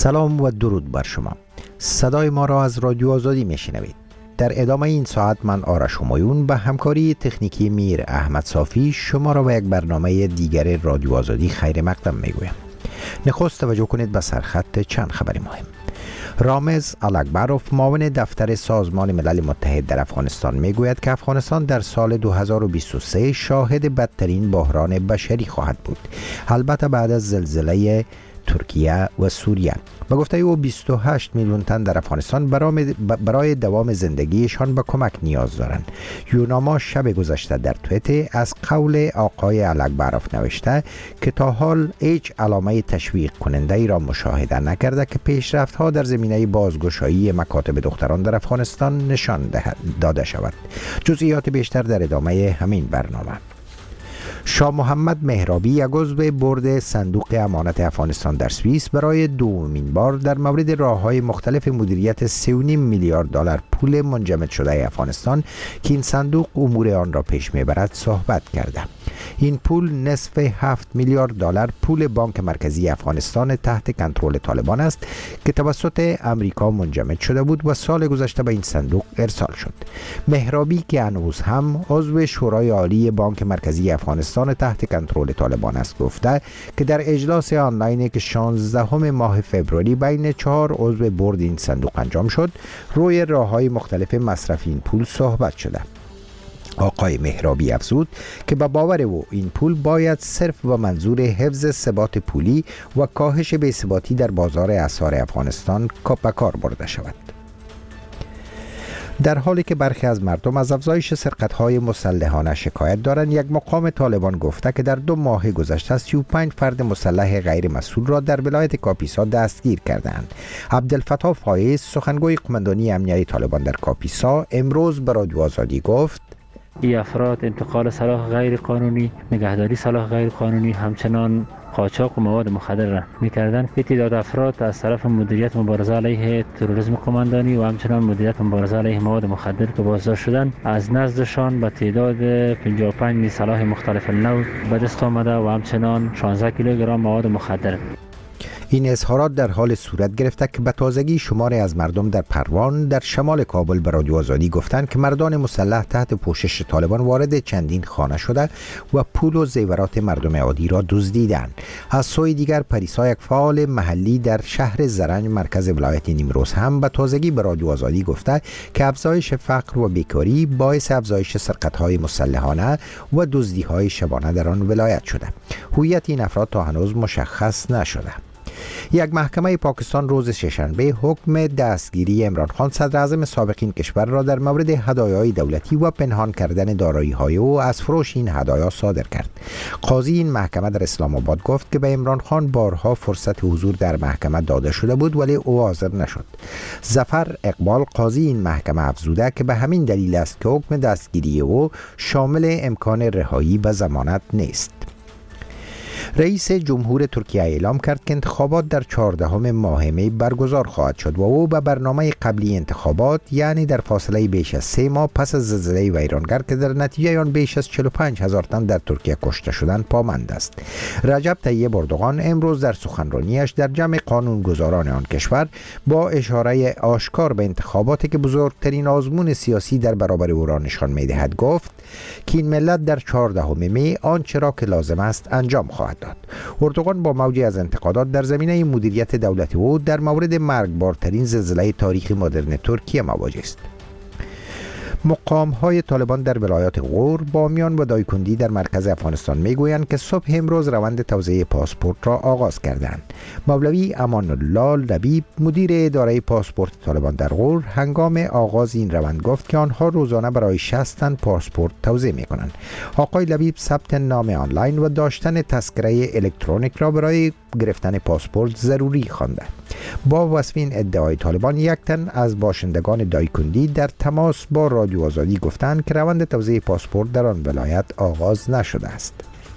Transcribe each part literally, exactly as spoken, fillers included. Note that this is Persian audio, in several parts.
سلام و درود بر شما. صدای ما را از رادیو آزادی میشنوید. در ادامه این ساعت من آرش همایون به همکاری تکنیکی میر احمد صافی شما را به یک برنامه دیگر رادیو آزادی خیر مقدم میگویم. نخست توجه کنید به سرخط چند خبر مهم. رامز الکبروف معاون دفتر سازمان ملل متحد در افغانستان میگوید که افغانستان در سال دو هزار و بیست و سه شاهد بدترین بحران بشری خواهد بود، البته بعد از زلزله ترکیه و سوریه. به گفته او بیست و هشت میلیون تن در افغانستان برای دوام زندگیشان به کمک نیاز دارند. یوناما شب گذشته در توییتر از قول آقای الکبروف نوشته که تا حال هیچ علامه تشویق کننده ای را مشاهده نکرده که پیشرفت ها در زمینه بازگشایی مکاتب دختران در افغانستان نشان داده شود. جزئیات بیشتر در ادامه همین برنامه. شاه محمد مهرابی یک عضو بورد صندوق امانت افغانستان در سوئیس برای دومین بار در مورد راه‌های مختلف مدیریت سه و نیم میلیارد دلار پول منجمد شده افغانستان که این صندوق امور آن را پیش میبرد صحبت کرده. این پول نصف هفت میلیارد دلار پول بانک مرکزی افغانستان تحت کنترل طالبان است که توسط امریکا منجمد شده بود و سال گذشته به این صندوق ارسال شد. مهرابی که هنوز هم عضو شورای عالی بانک مرکزی افغانستان تحت کنترل طالبان است گفته که در اجلاس آنلاینی که شانزدهم ماه فوریه بین چهار عضو بورد این صندوق انجام شد، روی راه‌های مختلف مصرف این پول صحبت شده. آقای مهرابی افزود که به باور او این پول باید صرف و منظور حفظ ثبات پولی و کاهش بی‌ثباتی در بازار اسعار افغانستان به کار برده شود. در حالی که برخی از مردم از افزایش سرقت‌های مسلحانه شکایت دارند، یک مقام طالبان گفته که در دو ماه گذشته سی و پنج فرد مسلح غیر مسئول را در ولایت کاپیسا دستگیر کردند. عبدالفتاح فایز، سخنگوی قماندانی امنیتی طالبان در کاپیسا، امروز به رادیو آزادی گفت: این افراد انتقال سلاح غیر قانونی، نگهداری سلاح غیر قانونی، همچنان قاچاق و مواد مخدر را می‌کردند. تعداد افراد از طرف مدیریت مبارزه علیه تروریسم قماندانی و همچنان مدیریت مبارزه علیه مواد مخدر که بازداشت شدند، از نزدشان به تعداد پنجاه و پنج سلاح مختلف نوع به دست آمده و همچنان شانزده کیلوگرم مواد مخدر. این اظهارات در حال صورت گرفته که به تازگی شماری از مردم در پروان در شمال کابل به رادیو آزادی گفتند که مردان مسلح تحت پوشش طالبان وارد چندین خانه شده و پول و زیورات مردم عادی را دزدیدند. از سوی دیگر پریسا، یک فعال محلی در شهر زرنج مرکز ولایت نیمروز، هم به تازگی به رادیو آزادی گفته که افزایش فقر و بیکاری باعث افزایش سرقت‌های مسلحانه و دزدی‌های شبانه در آن ولایت شده. هویت این افراد تا هنوز مشخص نشده. یک محکمه پاکستان روز ششنبه حکم دستگیری عمران خان، صدر اعظم سابق این کشور، را در مورد هدایای دولتی و پنهان کردن دارایی‌های او از فروش این هدایا صادر کرد. قاضی این محکمه در اسلام آباد گفت که به عمران خان بارها فرصت حضور در محکمه داده شده بود ولی او حاضر نشد. ظفر اقبال، قاضی این محکمه، افزوده که به همین دلیل است که حکم دستگیری او شامل امکان رهایی به ضمانت نیست. رئیس جمهور ترکیه اعلام کرد که انتخابات در چهاردهم ماه می برگزار خواهد شد و او به برنامه قبلی انتخابات، یعنی در فاصله بیش از سه ماه پس از زلزله ویرانگر که در نتیجه آن بیش از چهل و پنج هزار تن در ترکیه کشته شدند پامند است. رجب طیب اردوغان امروز در سخنرانیش در جمع قانونگذاران آن کشور با اشاره آشکار به انتخاباتی که بزرگترین آزمون سیاسی در برابر او را نشان می‌دهد گفت که این ملت در چهاردهم می آنچه را که لازم است انجام خواهد داد. اردوغان با موجی از انتقادات در زمینه مدیریت دولت او در مورد مرگبارترین زلزله تاریخ مدرن ترکیه مواجه است. مقام های طالبان در ولایات غور، بامیان و دایکندی در مرکز افغانستان میگویند که صبح امروز روند توزیع پاسپورت را آغاز کردند. مولوی امان الله لبیب، مدیر اداره پاسپورت طالبان در غور، هنگام آغاز این روند گفت که آنها روزانه برای شصت تن پاسپورت توزیع میکنند. آقای لبیب ثبت نام آنلاین و داشتن تذکره الکترونیک را برای گرفتن پاسپورت ضروری خوانده. با وصف این ادعای طالبان، یک تن از باشندگان دایکندی در تماس با رادیو آزادی گفتند که روند توزیع پاسپورت در آن ولایت آغاز نشده است.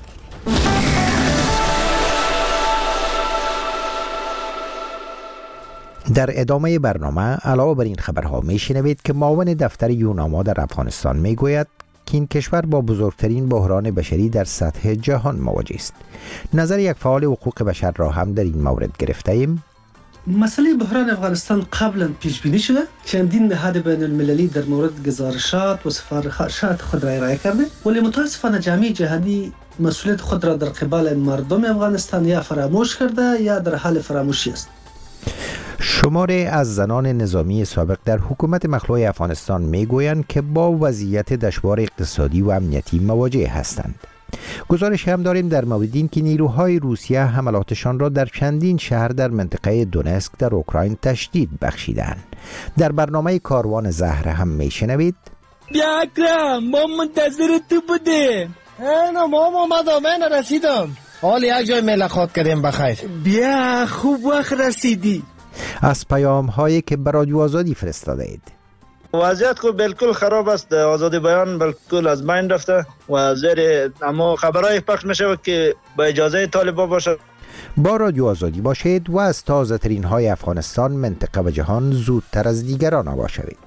در ادامه برنامه علاوه بر این خبرها میشنوید که معاون دفتر یوناما در افغانستان میگوید که این کشور با بزرگترین بحران بشری در سطح جهان مواجه است. نظر یک فعال حقوق بشر را هم در این مورد گرفته ایم. مسئله بحران افغانستان قبلا پیش بینی شده. چندین نهاد بین المللی در مورد گزارشات و سفارشات خود را ارائه کرده، ولی متاسفانه جامعه جهانی مسئولیت خود را در قبال مردم افغانستان یا فراموش کرده یا در حال فراموشی است. شماره از زنان نظامی سابق در حکومت مخلوع افغانستان میگویند که با وضعیت دشوار اقتصادی و امنیتی مواجه هستند. گزارش هم داریم در مورد این که نیروهای روسیه حملاتشان را در چندین شهر در منطقه دونسک در اوکراین تشدید بخشیدند. در برنامه کاروان زهر هم میشنوید: بیا اکرم، ما منتظر تو بودیم. اینا ما اومدم، من رسیدم. حال یک جای ملاقات کردیم بخیر. بیا خوب وقت رسیدی. از پیام هایی که به رادیو آزادی فرستاده اید. وضعیت کو بالکل خراب است، آزادی بیان بالکل از بین رفته و زیر اما خبرای پخش میشه که با اجازه طالبان باشه. با رادیو آزادی باشید و از تازه ترین های افغانستان، منطقه و جهان زودتر از دیگران آگاه شوید.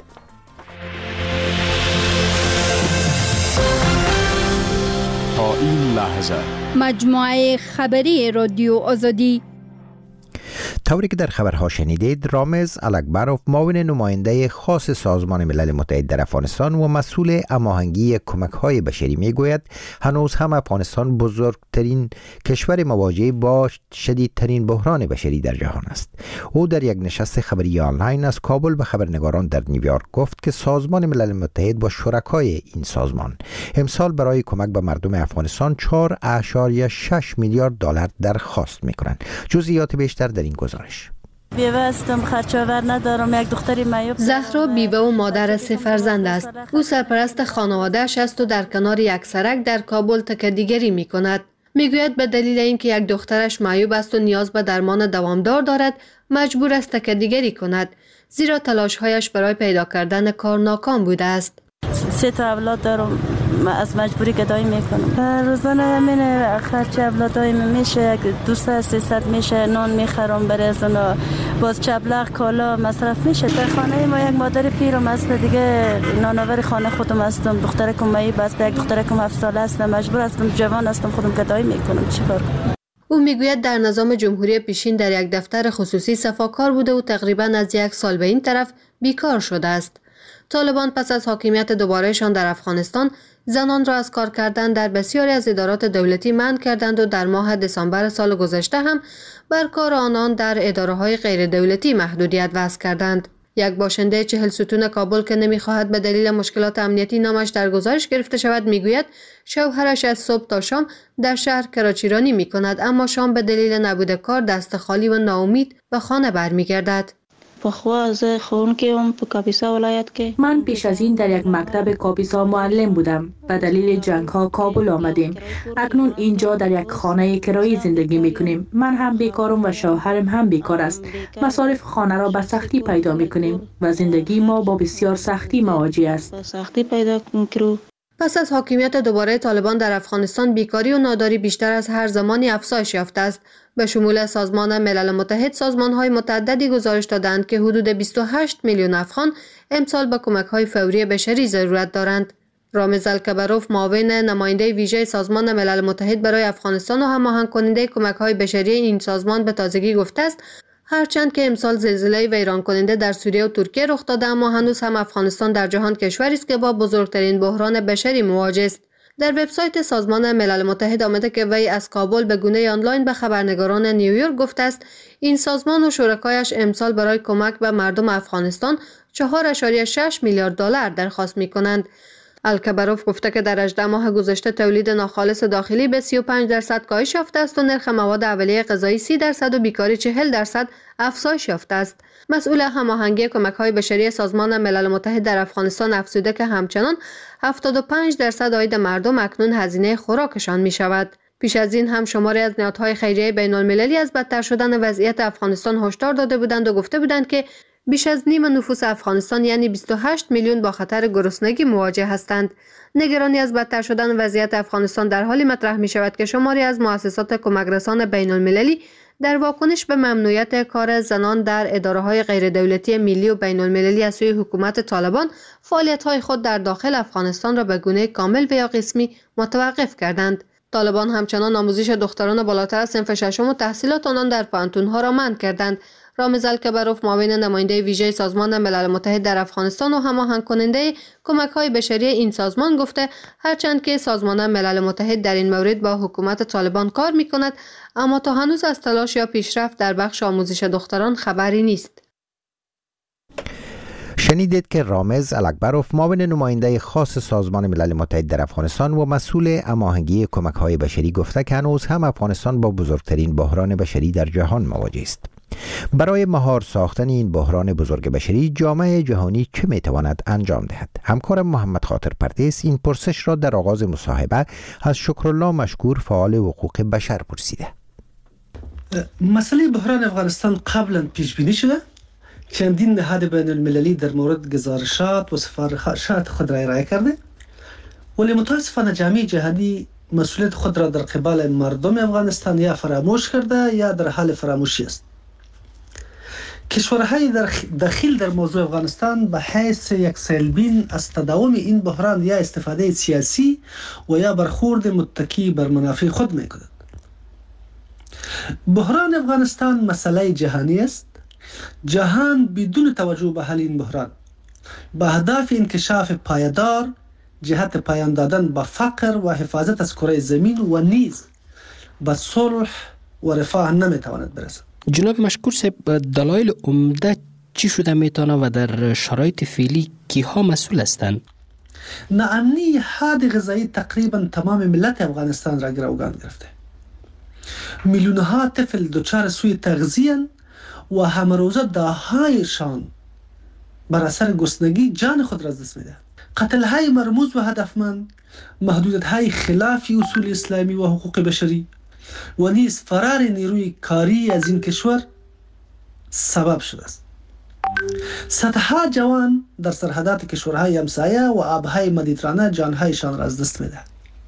تا این لحظه مجموعه خبری رادیو آزادی. طوری که در خبرها شنیدید، رامز الکبروف، معاون نماینده خاص سازمان ملل متحد در افغانستان و مسئول هماهنگی کمک‌های بشری میگوید هنوز هم افغانستان بزرگترین کشور مواجه با شدیدترین بحران بشری در جهان است. او در یک نشست خبری آنلاین از کابل به خبرنگاران در نیویورک گفت که سازمان ملل متحد با شرکای این سازمان امسال برای کمک به مردم افغانستان چهار اعشاریه شش میلیارد دلار درخواست می‌کنند. جزئیات بیشتر در این گزارش. بیوه هستم، خرچاور ندارم، یک دختری معیوب. زهرا بیوه و مادر سه فرزند است. او سرپرست خانواده‌اش است و در کنار یک سرک در کابل تکیه‌گیری می‌کند. میگوید به دلیل اینکه یک دخترش معیوب است و نیاز به درمان دوامدار دارد، مجبور است تکیه‌گیری کند، زیرا تلاش‌هایش برای پیدا کردن کار ناکام بوده است. سه تا اولاد دارم، از مجبوری گدایی میکنم. روزانه همین خرچ اولادای میشه، دویست سیصد میشه، نان میخرم برای از اونا، باز چبلغ کالا مصرف میشه. در خانه ما یک مادر پیرم است دیگه، نانآور خانه خودم هستم، دخترکم معیوب است، یک دخترکم هفت ساله است، مجبور هستم، جوان هستم، خودم گدایی میکنم. چیکار کنم؟ او میگوید در نظام جمهوری پیشین در یک دفتر خصوصی صفاکار بوده و تقریبا از یک سال به این طرف بیکار شده است. طالبان پس از حاکمیت دوبارهشان در افغانستان زنان را از کار کردن در بسیاری از ادارات دولتی منع کردند و در ماه دسامبر سال گذشته هم بر کار آنان در اداره‌های غیر دولتی محدودیت وضع کردند. یک باشنده چهل ستون کابل که نمی‌خواهد به دلیل مشکلات امنیتی نامش در گزارش گرفته شود میگوید شوهرش از صبح تا شام در شهر کراچیرانی می‌کند، اما شام به دلیل نبود کار دست خالی و ناامید به خانه برمیگردد. من پیش از این در یک مکتب کاپیسا معلم بودم. به دلیل جنگ ها کابل آمدیم. اکنون اینجا در یک خانه کرایی زندگی می کنیم. من هم بیکارم و شوهرم هم بیکار است. مصارف خانه را به سختی پیدا می کنیم و زندگی ما با بسیار سختی مواجه است. پس از حاکمیت دوباره طالبان در افغانستان بیکاری و ناداری بیشتر از هر زمانی افزایش یافته است. به شمول سازمان ملل متحد، سازمان‌های متعددی گزارش دادند که حدود بیست و هشت میلیون افغان امسال به کمک‌های فوری بشری ضرورت دارند. رامز الکبروف، معاون نماینده ویژه سازمان ملل متحد برای افغانستان و هماهنگ کننده کمک‌های بشری این سازمان به تازگی گفته است هرچند که امسال زلزله ویران کننده در سوریه و ترکیه رخ داده، اما هنوز هم افغانستان در جهان کشوری است که با بزرگترین بحران بشری مواجه است. در وبسایت سازمان ملل متحد آمده که وی از کابل به گونه آنلاین به خبرنگاران نیویورک گفته است این سازمان و شرکایش امسال برای کمک به مردم افغانستان چهار اعشاریه شش میلیارد دلار درخواست می‌کنند. الکبروف گفته که در هجده ماه گذشته تولید ناخالص داخلی به سی و پنج درصد کاهش یافته است و نرخ مواد اولیه غذایی سی درصد و بیکاری چهل درصد افزایش یافته است. مسئول هماهنگی کمک‌های بشری سازمان ملل متحد در افغانستان افزوده که همچنان هفتاد و پنج درصد عاید مردم اکنون هزینه خوراکشان می‌شود. پیش از این هم شماری از نهادهای خیریه بین‌المللی از بدتر شدن وضعیت افغانستان هشدار داده بودند و گفته بودند که بیش از نیم نفوس افغانستان یعنی بیست و هشت میلیون با خطر گرسنگی مواجه هستند. نگرانی از بدتر شدن وضعیت افغانستان در حالی مطرح می شود که شماری از مؤسسات کمکرسان بین المللی در واکنش به ممنوعیت کار زنان در اداره‌های غیر دولتی ملی و بین المللی از سوی حکومت طالبان فعالیت‌های خود در داخل افغانستان را به گونه کامل و یا قسمی متوقف کردند. طالبان همچنان آموزش دختران بالاتر از صنف ششم و تحصیلات آنان در پانتون‌ها را منع کردند. رامز الکبروف معاون نماینده ویژه سازمان ملل متحد در افغانستان و هماهنگ کننده کمک‌های بشری این سازمان گفته هرچند که سازمان ملل متحد در این مورد با حکومت طالبان کار می‌کند، اما تا هنوز از تلاش یا پیشرفت در بخش آموزش دختران خبری نیست. شنیدید که رامز الکبروف معاون نماینده خاص سازمان ملل متحد در افغانستان و مسئول هماهنگی کمک‌های بشری گفته که هنوز هم افغانستان با بزرگترین بحران بشری در جهان مواجه است. برای مهار ساختن این بحران بزرگ بشری جامعه جهانی چه میتواند انجام دهد؟ همکارم محمد خاطر پردیس این پرسش را در آغاز مصاحبه از شکرالله مشکور فعال حقوق بشر پرسیده. مسئله بحران افغانستان قبلا پیش بینی شده. چندین نهاد بین المللی در مورد گزارشات و سفارشات خود را ارائه کرده، ولی متاسفانه جامعه جهانی مسئولیت خود را در قبال مردم افغانستان یا فراموش کرده یا در حال فراموشی است. کشورهای داخل در موضوع افغانستان به حیث یک سیلبین از تداوم این بحران یا استفاده سیاسی و یا برخورد متکی بر منافع خود میکنند. بحران افغانستان مسئله جهانی است. جهان بدون توجه به حل این بحران به هدف انکشاف پایدار جهت پایان دادن به فقر و حفاظت از کره زمین و نیز به صلح و رفاه نمیتواند برسد. جناب مشکور صاحب، دلایل عمده چی شده میتونه و در شرایط فعلی کیها مسئول هستند؟ ناامنی حاد غذایی تقریبا تمام ملت افغانستان را گروگان گرفته. میلیونها طفل دچار سوء تغذیه و همه روزه دههایشان بر اثر گرسنگی جان خود را از دست میدهند. قتل های مرموز و هدفمند، محدودیت های خلاف اصول اسلامی و حقوق بشری و نیز فرار نیروی کاری از این کشور سبب شده است. صدها جوان در سرحدات کشورهای همسایه و آبهای مدیترانه جانهایشان را از دست میدهند.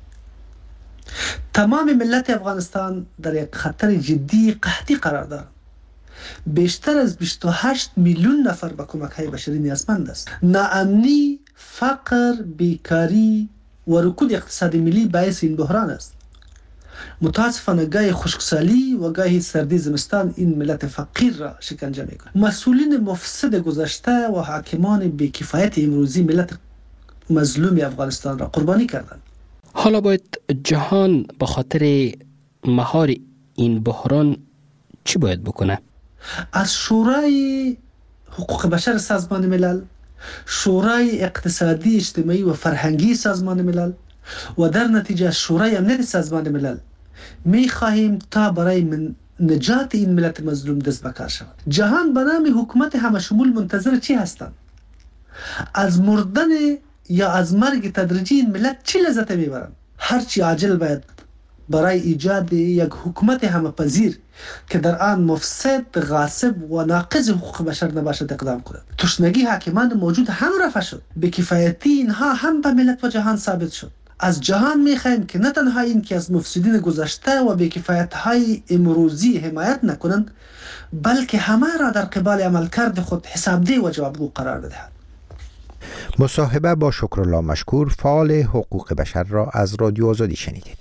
تمام ملت افغانستان در یک خطر جدی قحطی قرار دارد. بیشتر از بیست و هشت میلیون نفر به کمک‌های بشری نیازمند است. ناامنی، فقر، بیکاری و رکود اقتصادی ملی باعث این بحران است. متاسفانه گاهی خشکسالی و گاهی سردی زمستان این ملت فقیر را شکنجه می‌کند. مسئولین مفسد گذشته و حاکمان بی‌کفایت امروزی ملت مظلوم افغانستان را قربانی کردند. حالا باید جهان به خاطر مهار این بحران چی باید بکنه؟ از شورای حقوق بشر سازمان ملل، شورای اقتصادی اجتماعی و فرهنگی سازمان ملل و در نتیجه شورای امنیت سازمان ملل می خواهیم تا برای من نجات این ملت مظلوم دست به کار شود. جهان به نام حکومت همه شمول منتظر چی هستند؟ از مردن یا از مرگ تدریجی این ملت چی لذت میبرند؟ هرچی عاجل باید برای ایجاد یک حکومت همه پذیر که در آن مفسد، غاصب و ناقض حقوق بشر نباشد اقدام کند. تشنگی حاکمان موجود هم رفع شد. بی‌کفایتی اینها هم به ملت و جهان ثابت شد. از جهان می‌خواهیم که نه تنها این که از مفسدین گذشته و بی‌کفایت‌های امروزی حمایت نکنند، بلکه همه را در قبال عملکرد خود حسابدهی و جوابگو قرار بدهند. مصاحبه با شکرالله مشکور فعال حقوق بشر را از رادیو آزادی شنیدید.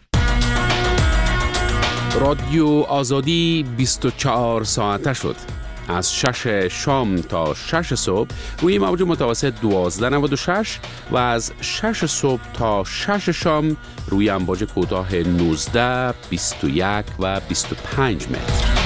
رادیو آزادی بیست و چهار ساعته شد. از شش شام تا شش صبح روی موج متوسط دوازده نود و شش و از شش صبح تا شش شام روی امواج کوتاه نوزده، بیست و یک و بیست و پنج متر.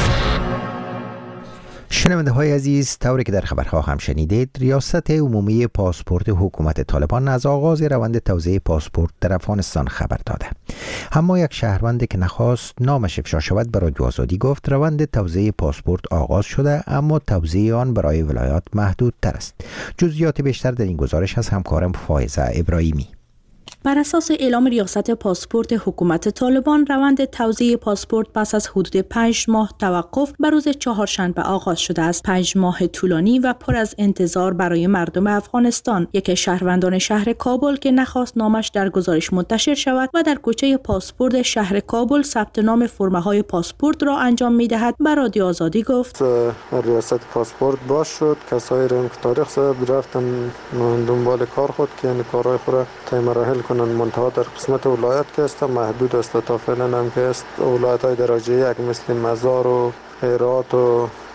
شنونده های عزیز، طوری که در خبرها هم شنیدید، ریاست عمومی پاسپورت حکومت طالبان از آغاز روند توزیع پاسپورت در افغانستان خبر داده. اما یک شهروند که نخواست نامش افشا شود به رادیو آزادی گفت روند توزیع پاسپورت آغاز شده، اما توزیع آن برای ولایات محدود تر است. جزئیات بیشتر در این گزارش از همکارم فائزه ابراهیمی. بر اساس اعلام ریاست پاسپورت حکومت طالبان، روند توزیع پاسپورت پس از حدود پنج ماه توقف بر روز چهارشنبه آغاز شده است. پنج ماه طولانی و پر از انتظار برای مردم افغانستان. یک شهروندان شهر کابل که نخواست نامش در گزارش منتشر شود و در کوچه پاسپورت شهر کابل ثبت نام فرم‌های پاسپورت را انجام می‌دهد، بر رادیو آزادی گفت: ریاست پاسپورت باز شد، کسایی را که تاریخ صاحب رفتن دنبال کار خود که یعنی کارهای خود تا مراحل کنن، منتها در قسمت ولایت که است محدود است. تا فعلا هم که است ولایت های درجه یک مثل مزار و هرات و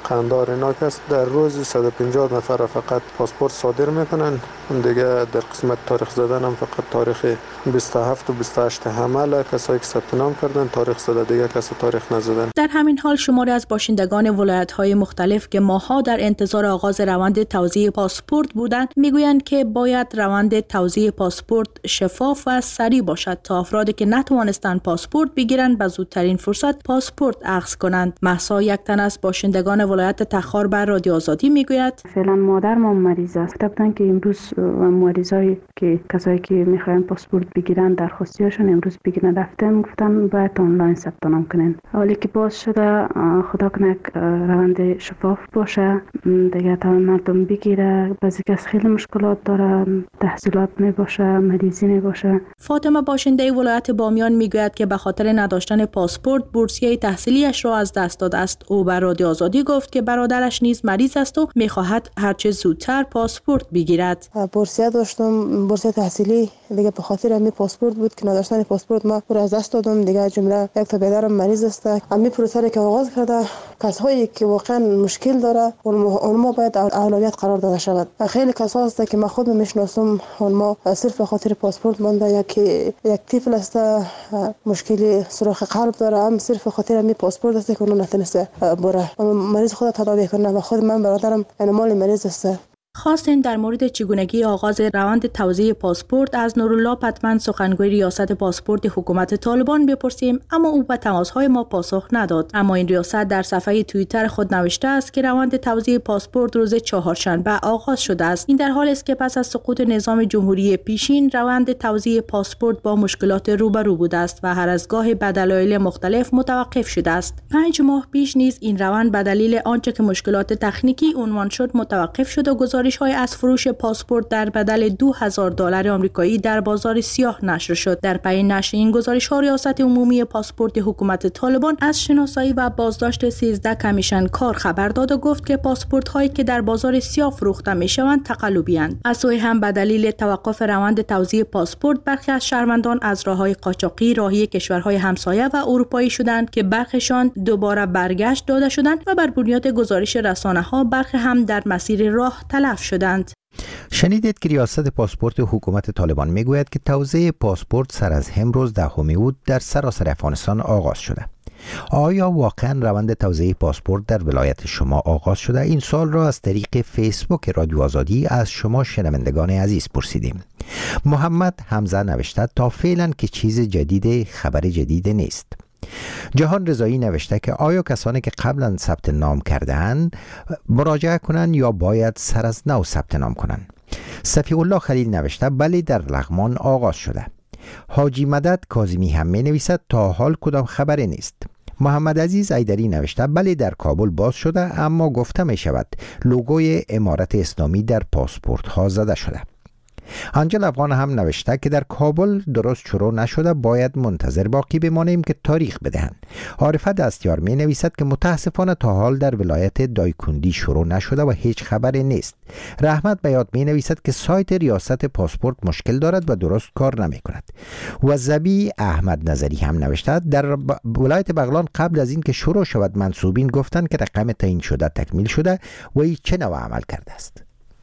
قندار اینا است. در روز صد و پنجاه نفر فقط پاسپورت صادر میکنن. دیگه در قسمت تاریخ زدن هم فقط تاریخ بیست و هفت و بیست و هشت حمل کسایی که ثبت نام کردن، تاریخ زده دیگه کسی تاریخ نزدن. در همین حال شماری از باشندگان ولایت‌های مختلف که ماها در انتظار آغاز روند توزیع پاسپورت بودند میگویند که باید روند توزیع پاسپورت شفاف و سریع باشد تا افرادی که نتوانستند پاسپورت بگیرند به زودترین فرصت پاسپورت اخذ کنند. مهسا یک تن از باشندگان ولایت تخار بر رادیو آزادی میگوید فعلا مادر ما مریض است. گفتن که امروز مریضایی که کسایی که میخواین پاسپورت بگیرن درخواستیاشون امروز بگیرن رفتم گفتن باید آنلاین ثبت نام کنین. حالی که باز شده خدا کنه روند شفاف باشه دیگه تا مردم بگیره. بعضی کس خیلی مشکلات داره، تحصیلات می باشه، مریضی می باشه. فاطمه باشنده ولایت بامیان میگوید که به خاطر نداشتن پاسپورت بورسیه تحصیلیش را از دست داده است. او بر رادیو آزادی گفت که برادرش نیز مریض است و میخواهد هرچه زودتر پاسپورت بگیرد. بورسیه داشتم، بورسیه تحصیلی، دیگه به خاطر همین پاسپورت بود که نداشتن پاسپورت ما رو از دست دادم. دیگه جمله یک تا پدرم مریض است. همین پروسه که آغاز کرده کسایی که واقعا مشکل داره اونما باید اولویت قرار داده شود. خیلی کسا هست که من خود میشناسم اونما صرف به خاطر پاسپورت مونده. یکی یک طفل است مشکلی سوراخ قلب داره، هم صرف به خاطر همین پاسپورت است که اون نتونسته بره مریض خود تداوی کنه. و خود من برادرم انمال مریض است. خواستیم در مورد چگونگی آغاز روند توزیع پاسپورت از نورالله پتمن سخنگوی ریاست پاسپورت حکومت طالبان بپرسیم، اما او به تماس‌های ما پاسخ نداد. اما این ریاست در صفحه توییتر خود نوشته است که روند توزیع پاسپورت روز چهارشنبه آغاز شده است. این در حالی است که پس از سقوط نظام جمهوری پیشین روند توزیع پاسپورت با مشکلات روبرو بوده است و هر از گاهی به دلایل مختلف متوقف شده است. پنج ماه پیش نیز این روند به دلیل آنچه که مشکلات تکنیکی عنوان شد متوقف شد و گزارش های از فروش پاسپورت در بدل دو هزار دلار آمریکایی در بازار سیاه نشر شد. در پی نشر این گزارش ها ریاست عمومی پاسپورت حکومت طالبان از شناسایی و بازداشت سیزده کمیشن کار خبر داد و گفت که پاسپورت هایی که در بازار سیاه فروخته می شوند تقلبی اند. از سوی هم به دلیل توقف روند توزیع پاسپورت برخی از شهروندان از راههای قاچاقی راهی کشورهای همسایه و اروپایی شدند که برخیشان دوباره برگشت داده شدند و بر بنیاد گزارش رسانه ها برخی هم در مسیر راه تلف شدند. شنیدید که ریاست پاسپورت حکومت طالبان میگوید که توزیع پاسپورت سر از امروز دهم اوت در سراسر افغانستان آغاز شده. آیا واقعا روند توزیع پاسپورت در ولایت شما آغاز شده؟ این سال را از طریق فیسبوک رادیو آزادی از شما شنوندگان عزیز پرسیدیم. محمد حمزه نوشته تا فعلا که چیز جدید خبر جدید نیست. جهان رضایی نوشته که آیا کسانی که قبلا ثبت نام کرده‌اند مراجعه کنند یا باید سر از نو ثبت نام کنند؟ صفی الله خلیل نوشته بله در لغمان آغاز شده. حاجی مدد کاظمی هم می نویسد تا حال کدام خبری نیست. محمد عزیز ایدری نوشته بله در کابل باز شده اما گفته می شود لوگوی امارت اسلامی در پاسپورت ها زده شده. انجل افغان هم نوشته که در کابل درست شروع نشده باید منتظر باقی بمانیم که تاریخ بدهند. عارفه دستیار می نویسد که متاسفانه تا حال در ولایت دایکندی شروع نشده و هیچ خبری نیست. رحمت بیات می نویسد که سایت ریاست پاسپورت مشکل دارد و درست کار نمی کند. و زبی احمد نظری هم نوشته در ولایت بغلان قبل از این که شروع شود منصوبین گفتند که رقم تعیین شده تکمیل شده و این چه نوع عمل کرده است.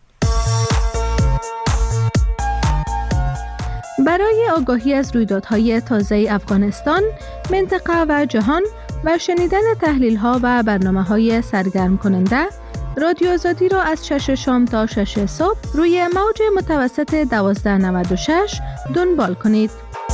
برای آگاهی از رویدادهای تازه افغانستان، منطقه و جهان و شنیدن تحلیل‌ها و برنامه‌های سرگرم کننده، رادیو آزادی را از شش شام تا شش صبح روی موج متوسط دوازده نود و شش دنبال کنید.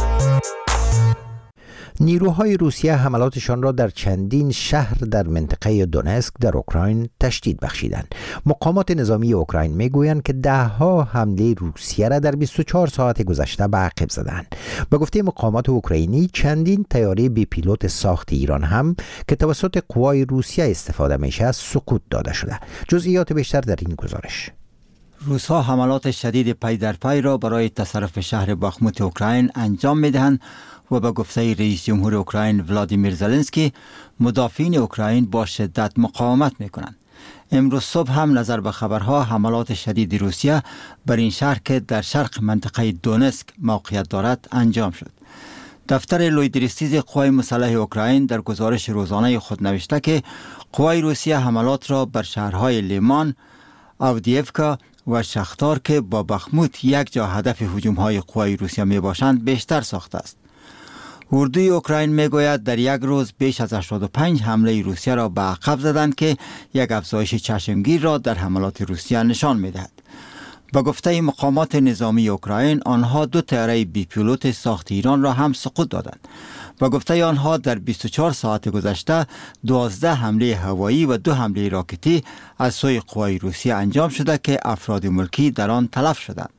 نیروهای روسیه حملاتشان را در چندین شهر در منطقه دونسک در اوکراین تشدید بخشیدند. مقامات نظامی اوکراین میگویند که ده ها حمله روسیه را در بیست و چهار ساعت گذشته به عقب زدند. به گفته مقامات اوکراینی چندین طیاره بی پیلوت ساخت ایران هم که توسط قوای روسیه استفاده میشه سقوط داده شده. جزئیات بیشتر در این گزارش. روس‌ها حملات شدید پی در پی را برای تصرف شهر باخموت اوکراین انجام میدهند و به گفته رئیس جمهور اوکراین ولادیمیر زلنسکی مدافعین اوکراین با شدت مقاومت میکنند. امروز صبح هم نظر به خبرها حملات شدید روسیه بر این شهر که در شرق منطقه دونسک موقعیت دارد انجام شد. دفتر لویدریستیز قوای مسلح اوکراین در گزارش روزانه خود نوشته که قوای روسیه حملات را بر شهرهای لیمان، آودیفکا و شختار که با بخموت یک جا هدف هجوم‌های قوای روسیه می باشند بیشتر ساخته است. اردوی اوکراین می گوید در یک روز بیش از هشتاد و پنج حمله روسیه را به عقب زدند که یک افزایش چشمگیر را در حملات روسیه نشان می دهد. با گفته مقامات نظامی اوکراین، آنها دو طیاره بی پیلوت ساخت ایران را هم سقوط دادند. با گفته آنها در بیست و چهار ساعت گذشته دوازده حمله هوایی و دو حمله راکتی از سوی قوای روسیه انجام شده که افراد ملکی در آن تلف شدند.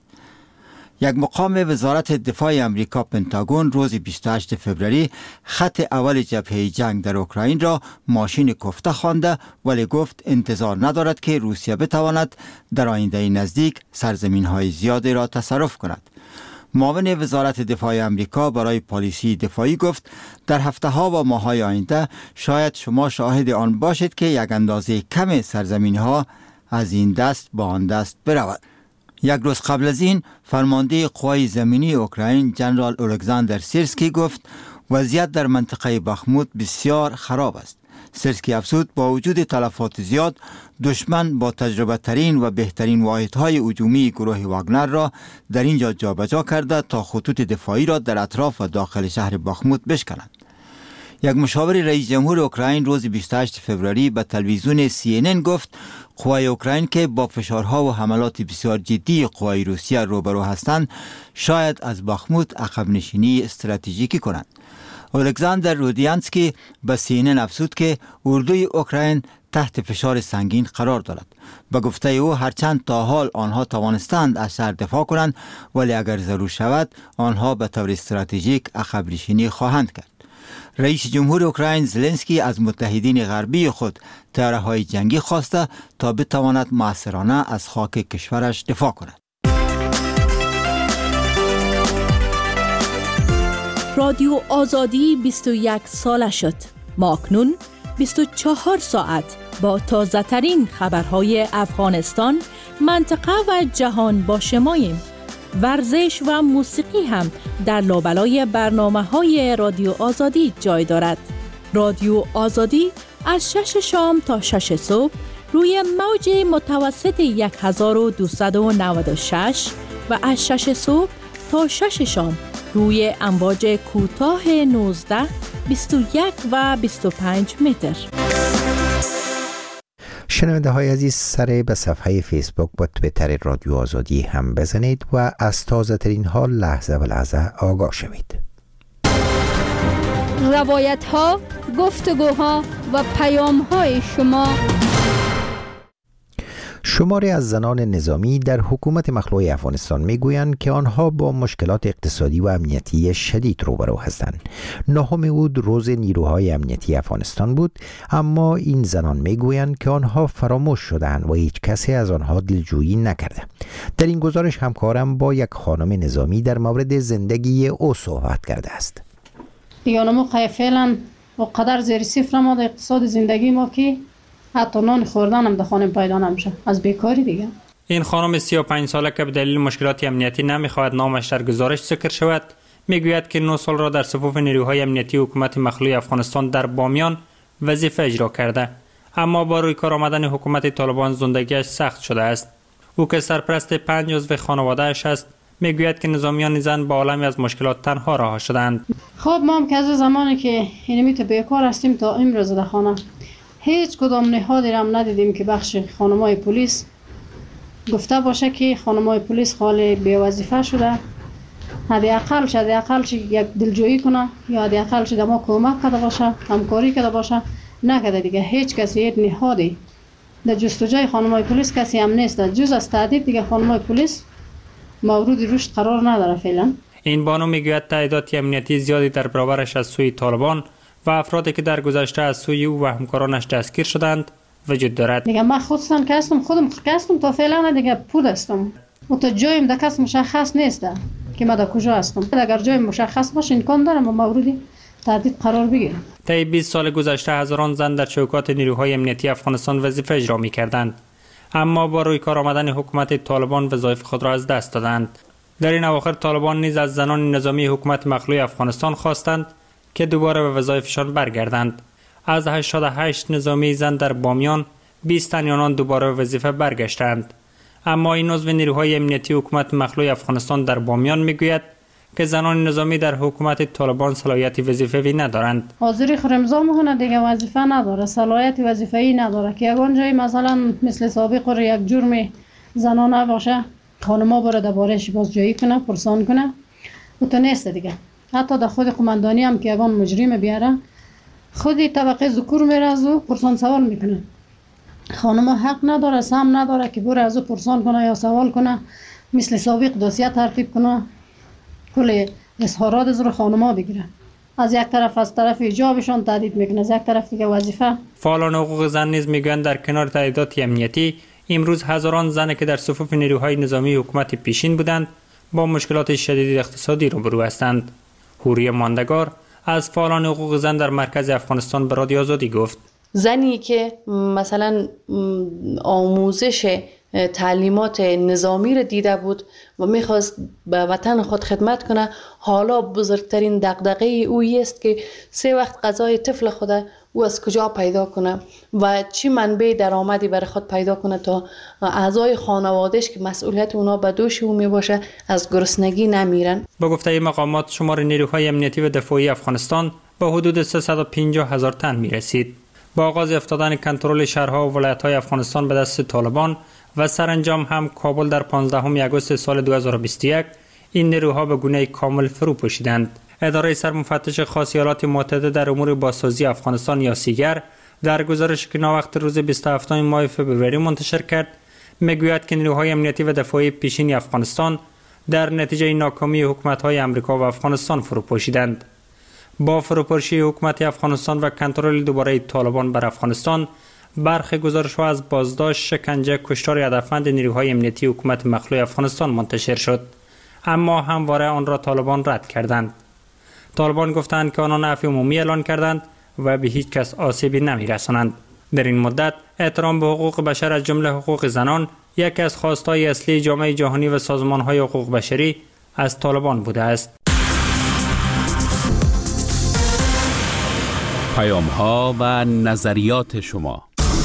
یک مقام وزارت دفاع امریکا پنتاگون روز بیست و هشتم فوریه خط اول جبهه جنگ در اوکراین را ماشین کوفته خوانده، ولی گفت انتظار ندارد که روسیه بتواند در آینده نزدیک سرزمین‌های زیادی را تصرف کند. معاون وزارت دفاع امریکا برای پالیسی دفاعی گفت در هفته‌ها و ماه‌های آینده شاید شما شاهد آن باشید که یک اندازه کم سرزمین‌ها از این دست به آن دست برود. یک روز قبل از این فرمانده قوای زمینی اوکراین جنرال الکساندر سیرسکی گفت وضعیت در منطقه بخموت بسیار خراب است. سیرسکی افزود با وجود تلفات زیاد، دشمن با تجربه ترین و بهترین واحدهای هجومی گروه واگنر را در اینجا جابجا کرده تا خطوط دفاعی را در اطراف و داخل شهر بخموت بشکنند. یک مشاور رئیس جمهور اوکراین روز بیست و هشتم فوریه به تلویزیون سی ان ان گفت قوای اوکراین که با فشارها و حملات بسیار جدی قوای روسیه روبرو هستند شاید از بخموت عقب نشینی استراتژیکی کنند. الکساندر رودیانسکی به سی ان ان افزود که اردوی اوکراین تحت فشار سنگین قرار دارد. به گفته او هرچند تا حال آنها توانستند از شهر دفاع کنند، ولی اگر ضرور شود آنها به طور استراتژیک عقب نشینی خواهند کرد. رئیس جمهور اوکراین زلنسکی از متحدین غربی خود طیاره‌های جنگی خواسته تا بتواند مؤثرانه از خاک کشورش دفاع کند. رادیو آزادی بیست و یک ساله شد. ما اکنون بیست و چهار ساعت با تازه ترین خبرهای افغانستان، منطقه و جهان با شماییم. ورزش و موسیقی هم در لابلای برنامه‌های رادیو آزادی جای دارد. رادیو آزادی از شش شام تا شش صبح روی موج متوسط هزار و دویست و نود و شش و از شش صبح تا شش شام روی امواج کوتاه نوزده، بیست و یک و بیست و پنج متر. شنونده های عزیز، سر به صفحه فیسبوک و تویتر رادیو آزادی هم بزنید و از تازه ترین ها لحظه به لحظه آگاه شوید. روایت ها، گفتگوها و پیام های شما. شماری از زنان نظامی در حکومت مخلوع افغانستان میگویند که آنها با مشکلات اقتصادی و امنیتی شدید روبرو هستند. نهم اوت روز نیروهای امنیتی افغانستان بود، اما این زنان میگویند که آنها فراموش شدند و هیچ کسی از آنها دلجویی نکرده. در این گزارش همکارم با یک خانم نظامی در مورد زندگی او صحبت کرده است. دیگه ما فعلا و قدر زیر صفر ما در اقتصاد زندگی ما که حتی نان خوردن هم در خانه پیدا نمیشه از بیکاری دیگه. این خانم سی و پنج ساله که به دلیل مشکلات امنیتی نمیخواهد نامش در گزارش ذکر شود، میگوید که نه سال را در صفوف نیروهای امنیتی حکومت مخلوع افغانستان در بامیان وظیفه اجرا کرده، اما با روی کار آمدن حکومت طالبان زندگیش سخت شده است. او که سرپرست پنج عضو خانواده‌اش است، میگوید که نظامیان زن با عالمی از مشکلات تنها رها شدند. خب ما هم که از زمانی که اینمی تو بیکار هستیم تا امروز در خانه هیچ کدام نهادی را ندیدیم که بخش خانمای پلیس گفته باشه که خانمای پلیس خالی بی وظیفه شده، حداقل شده حداقل یک دلجویی کنه یا حداقل شده ما کمک کرده باشه، همکاری کرده باشه، نکرده دیگه. هیچ کسی هیچ نهادی در جستجوی خانمای پلیس کسی هم نیست. جز از تعدید دیگه خانمای پلیس مورد رشد قرار نداره فعلا. این بانو میگوید تعداد امنیتی زیادی در برابرش از سوی طالبان و افرادی که در گذشته از سوی او و همکارانش دستگیر شدند وجود دارد. دیگه من خودم که هستم خودم که هستم تا فعلا دیگه پود هستم و تا جایم در کس مشخص نیست که من در کجا هستم. اگر جای مشخص باشه امکان داره ما موردی تهدید قرار بگیریم. طی بیست سال گذشته هزاران زن در چوکات نیروهای امنیتی افغانستان وظیفه اجرا می‌کردند، اما با روی کار آمدن حکومت طالبان وظایف خود را از دست دادند. در این اواخر طالبان نیز از زنان نظامی حکومت مخلوع افغانستان خواستند که دوباره به وظایفشان برگردند. از هشتاد و هشت نظامی زن در بامیان، بیست تن آنان دوباره به وظیفه برگشتند. اما این عضو نیروهای امنیتی حکومت مخلوع افغانستان در بامیان میگوید که زنان نظامی در حکومت طالبان صلاحیت وظیفه‌ای ندارند. حاضری خرمزا میکنه دیگه، وظیفه نداره، صلاحیت وظیفه‌ای نداره که یگان جایی مثلا مثل سابق رو یک جرم زنانه باشه خانما بره درباره‌اش بازجویی کنه، پرسان کنه، و تو نیست دیگه. حتی در خود قماندانی هم که یگان مجرم بیاره خودی طبقه ذکور میره از او پرسان سوال میکنه. خانما حق نداره، سهم نداره که بره از او پرسان کنه یا سوال کنه، مثل سابق دوسیه ترتیب کنه، کل اظهارات از رو خانما بگیره. از یک طرف از طرف ایجابشان تهدید میکنه، از یک طرف دیگه وظیفه. فعالان حقوق زن نیز میگویند در کنار تهدیدات امنیتی امروز هزاران زن که در صفوف نیروهای نظامی حکومت پیشین بودند با مشکلات شدید اقتصادی روبرو هستند. حوری ماندگار از فعالان حقوق زن در مرکز افغانستان به رادیو آزادی گفت: زنی که مثلا آموزش تعلیمات نظامی را دیده بود و میخواست به وطن خود خدمت کنه، حالا بزرگترین دغدغه او است که سه وقت غذای طفل خود او از کجا پیدا کنه و چی منبع درآمدی برای خود پیدا کنه تا اعضای خانوادهش که مسئولیت اونا به دوش او می باشه از گرسنگی نمیرن. با گفته مقامات شمار نیروهای امنیتی و دفاعی افغانستان به حدود سیصد و پنجاه هزار تن می رسید. با آغاز افتادن کنترل شهرها و ولایت‌های افغانستان به دست طالبان و سرانجام هم کابل در پانزدهم آگوست سال دو هزار و بیست و یک، این نیروها به گونه کامل فرو پوشیدند. اداره سرمفتش خاص ایالات متحده در امور بازسازی افغانستان یا سیگر در گزارش که ناوقت روز بیست و هفتم ماه فوریه منتشر کرد میگوید که نیروهای امنیتی و دفاعی پیشین افغانستان در نتیجه ناکامی حکومت‌های آمریکا و افغانستان فرو پوشیدند. با فروپاشی حکومت افغانستان و کنترل دوباره طالبان بر افغانستان، برخی گزارش‌ها از بازداشت، شکنجه، کشتار هدفمند نیروهای امنیتی حکومت مخلوع افغانستان منتشر شد، اما همواره آن را طالبان رد کردند. طالبان گفتند که آنان عفو عمومی اعلان کردند و به هیچ کس آسیبی نمی‌رسانند. در این مدت احترام به حقوق بشر از جمله حقوق زنان یکی از خواست‌های اصلی جامعه جهانی و سازمان‌های حقوق بشری از طالبان بوده است. پیام‌ها و نظریات شما.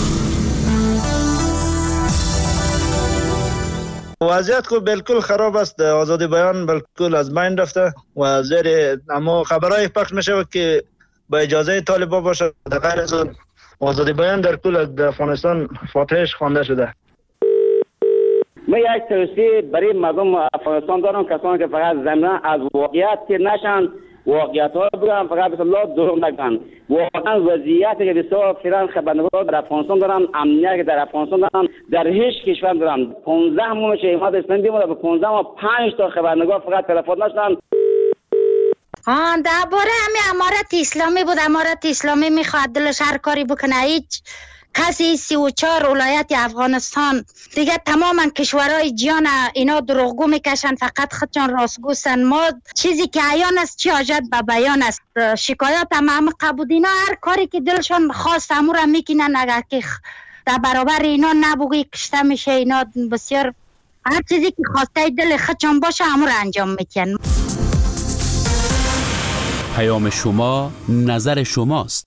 وضعیت کو بالکل خراب است، آزادی بیان بالکل از بین رفته و زیر اما خبرهای پخش میشه که با اجازه طالبان باشه، در غیر از آزادی بیان در کل افغانستان فاتحش خوانده شده. من یک توصیه برای مردم افغانستان دارم، کسانی که فقط ضمن از واقعیت که نشن، واقعیت ها بگم، فقط بسم الله دروغ نگن. واقعا وضعیتی که بسیار فعلا خبرنگار در افغانستان دارن، امنیتی که در افغانستان دارن، در هیچ کشور دارن. پانزده ماه میشه اماد اسلامی بیمونه، به پانزده ماه پنج تا خبرنگار فقط تلفن نشدن. آن درباره همین امارت اسلامی بود. امارت اسلامی میخواد دلش هر کاری بکنه. هیچ کسی سی و چهار ولایت افغانستان دیگه تماما کشورهای جهان اینا دروغگو میکشن، فقط خودشان راستگوستن. ما چیزی که عیان است چی حاجت به بیان است. شکایات هم هم قبود، اینا هر کاری که دلشان خواست امور میکنن. اگر که در برابر اینا نبوگی کشته میشه، اینا بسیار هر چیزی که خواسته دل خودشان باشه امور انجام میکنن. پیام شما نظر شماست.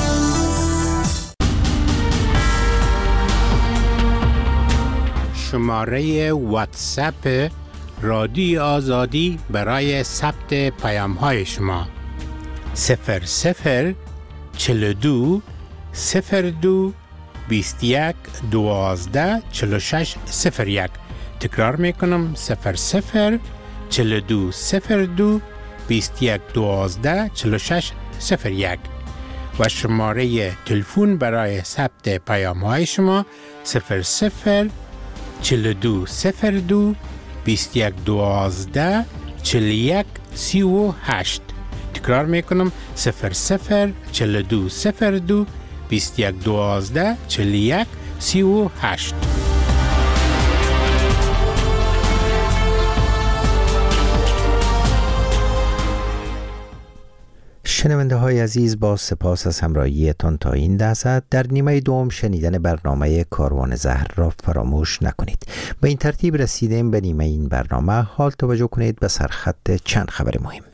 شماره واتساپ رادیو آزادی برای ثبت پیام های شما صفر صفر چهل و دو صفر دو بیست و یک دوازده چهل و شش صفر یک. تکرار میکنم صفر صفر چهل و دو صفر دو بیست و یک دوازده چهل و شش صفر یک و شماره تلفن برای ثبت پیام های شما صفر صفر چهل و دو صفر دو بیست و یک دوازده چهل و یک سی و هشت. تکرار میکنم صفر صفر چهل و دو صفر دو بیست و یک دوازده چهل و یک سی و هشت. شنونده های عزیز، با سپاس از همراهیتان تا این لحظه در نیمه دوم شنیدن برنامه کاروان زهر را فراموش نکنید. به این ترتیب رسیدیم به نیمه این برنامه. حال توجه کنید به سرخط چند خبر مهم.